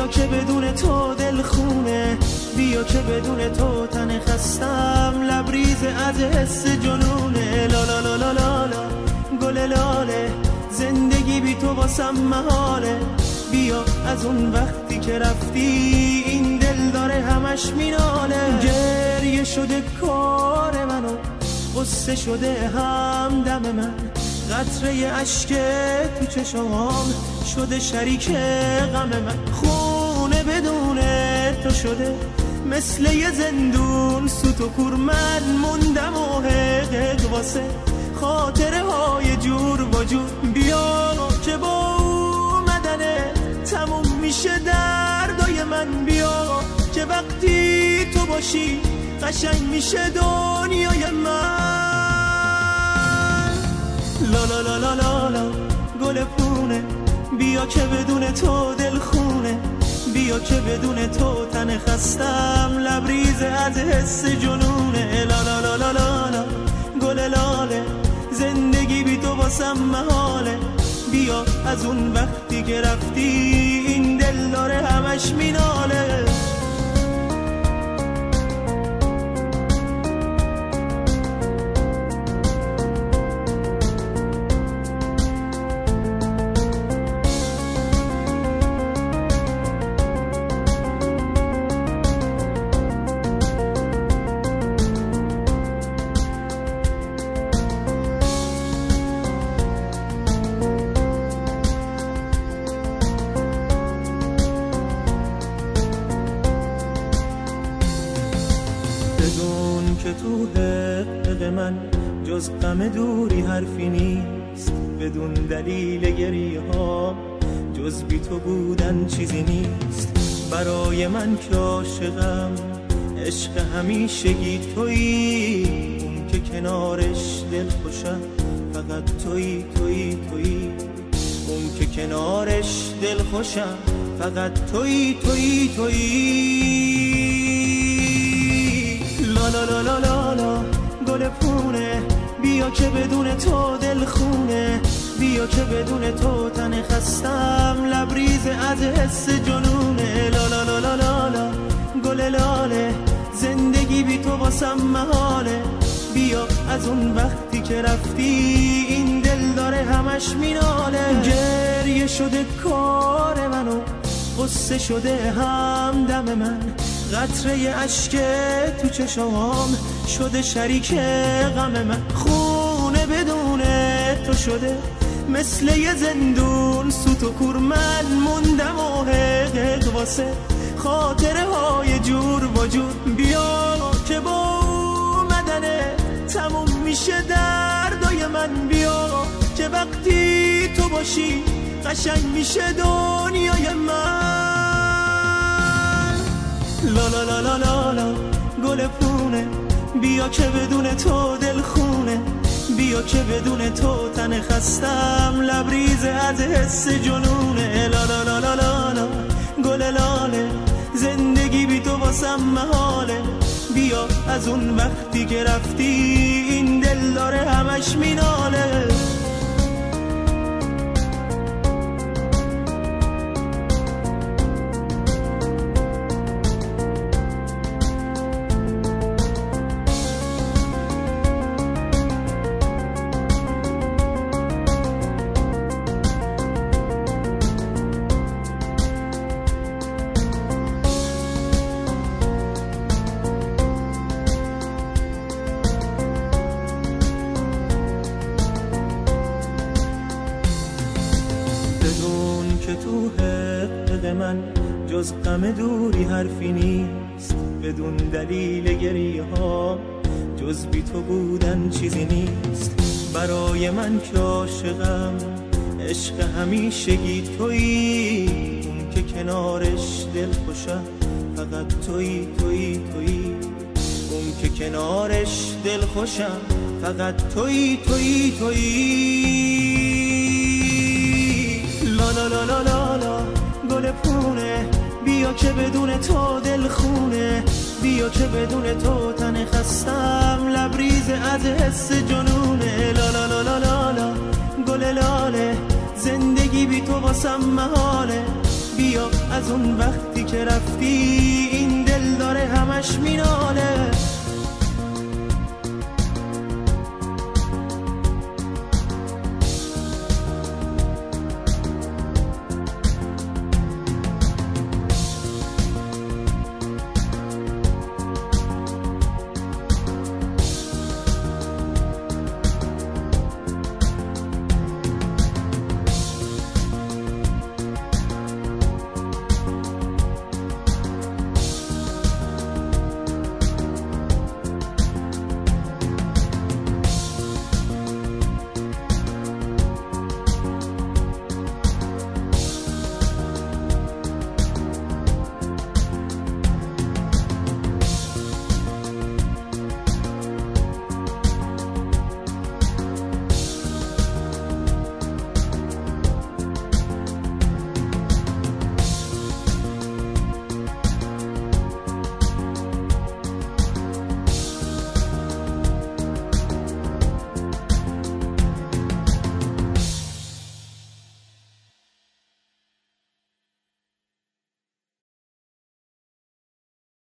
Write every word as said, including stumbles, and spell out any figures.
بیا که بدون تو دل خونه، بیا که بدون تو تن خستم لبریز از حس جنونه. لا لا لا لا لا لا گل لاله، زندگی بی تو واسم محاله. بیا از اون وقتی که رفتی این دل داره همش میناله. گریه شده کار منو، غصه شده همدم من، قطره اشک تو چشمام شده شریک غم من. خونه بدون تو شده مثل یه زندون، سوت و کور من موندم و حقق واسه خاطره های جور و جور. بیا که با اومدنه تموم میشه دردای من، بیا که وقتی تو باشی قشنگ میشه دنیای من. لا لا لا لا لا لا گل پونه، بیا که بدون تو دل خونه، بیا که بدون تو تن خستم لبریز از حس جنونه. لا لا لا لا لا لا گل لاله، زندگی بی تو واسم محاله. بیا از اون وقتی که رفتی این دل داره همش میناله. جز غم دوری حرفی نیست، بدون دلیل گریه ها جز بی تو بودن چیزی نیست. برای من که عاشقم عشق همیشگی تویی، اون که کنارش دل خوشم فقط تویی تویی تویی، اون که کنارش دل خوشم فقط تویی تویی تویی. لا لا لا لا لا لا گل پونه، بیا که بدون تو دل خونه، بیا که بدون تو تن خستم لبریز از حس جنونه. لا لا لا لا لا لا گل لاله، زندگی بی تو واسم محاله. بیا از اون وقتی که رفتی این دل داره همش میناله. گریه شده کار منو، غصه شده همدم من، قطره اشک تو چشمام شده شریک غم من. خونه بدون تو شده مثل یه زندون، سوت و کور من موندم و حقق واسه خاطره های جور و جور. بیا که با اومدنه تموم میشه دردای من، بیا که وقتی تو باشی قشنگ میشه دنیای من. لا لا لا لا لا لا گل پونه، بیا که بدون تو دل خونه، بیا که بدون تو تن خستم لبریز از حس جنونه. لا لا لا لا لا لا گل لاله، زندگی بی تو واسم محاله. بیا از اون وقتی که رفتی این دل داره همش میناله. جز غم دوری حرفی نیست، بدون دلیل گریه ها جز بی تو بودن چیزی نیست. برای من که عاشقم عشق همیشگی تویی، اون که کنارش دل خوشم فقط تویی تویی تویی، اون که کنارش دل خوشم فقط تویی تویی تویی. لا لا لا لا لا لا گل پونه، بیا که بدون تو دل خونه، بیا که بدون تو تن خستم لبریز از حس جنونه. لا لا لا لا لا لا گل لاله، زندگی بی تو واسم محاله. بیا از اون وقتی که رفتی این دل داره همش میناله.